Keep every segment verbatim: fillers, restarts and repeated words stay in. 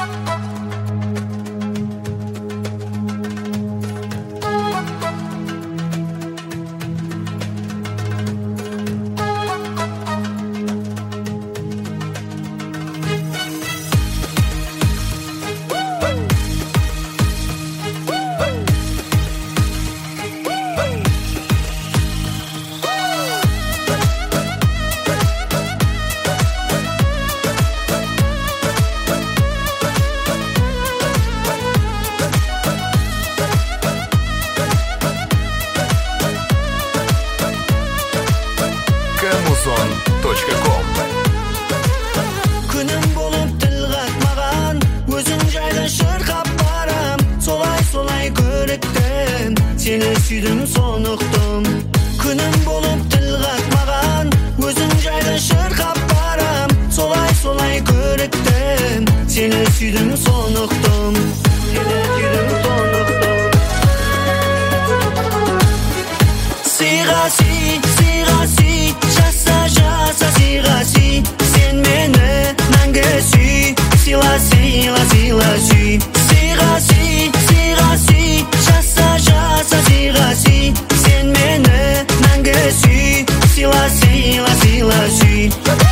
Камузон точка ком. Күнім болып тіл қатмаған, өзің жайлы шырқап барам. Солай-солай көріктім, сені сүйдім, соныктым. Күнім болып тіл қатмаған, өзің жайлы шырқап барам. Солай-солай көріктім, сені сүйдім, соныктым. Сені сүйдім, соныктым. Сыйға сый, сыйға сый, жаса жаса сыйға сый. Сен мені мәңгі сүй, сыйла сыйла сыйла сүй. Сыйға сый, сыйға сый, жаса жаса сыйға сый. Сен мені мәңгі сүй, сыйла сыйла сыйла сүй.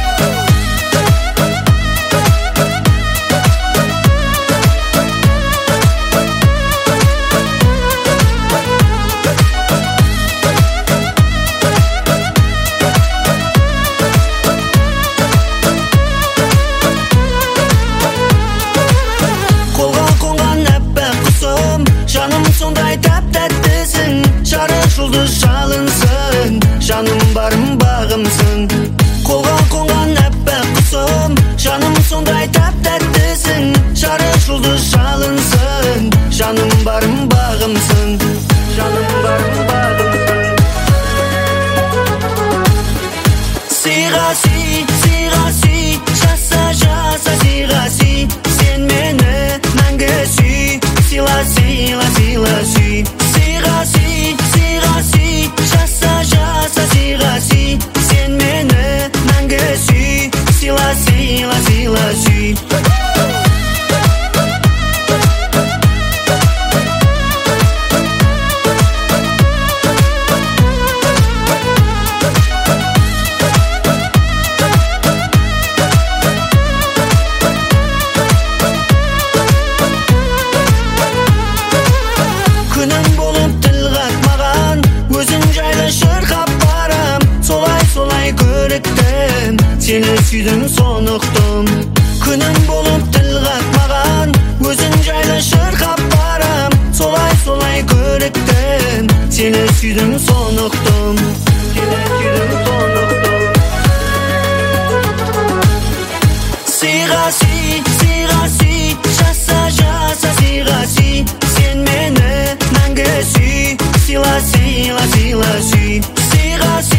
Жаным сондай тәп-тәттісің, жарық жұлдыз жалынсың. Жаным барым бағымсың, қолға қонған әппақ құсым. Жаным сондай тәп-тәттісің, жарық жұлдыз жалынсың. Жаным барым бағымсың, жаным барым бағымсың. Сыйға сый, сыйға сый, жаса жаса сыйға сый. Сен мені мәңгі сүй, сыйла сыйла сыйла сүй. Сыйға сый, сыйға сый, жаса жаса сыйға сый. Сен мені мәңгі сүй, сыйла сыйла сыйла сүй. Күнім болып тіл қатмаған, өзің жайлы шырқап барам. Солай-солай көріктім, сені сүйдім, соныктым. Күнім болып тіл қатмаған, өзің жайлы шырқап барам. Солай-солай көріктім, сені сүйдім, соныктым. Сені сүйдім, соныктым. Сыйға сый, сыйға сый, жаса жаса сыйға сый. Сен мені мәңгі сүй, сыйла сыйла сыйла сүй. Сыйға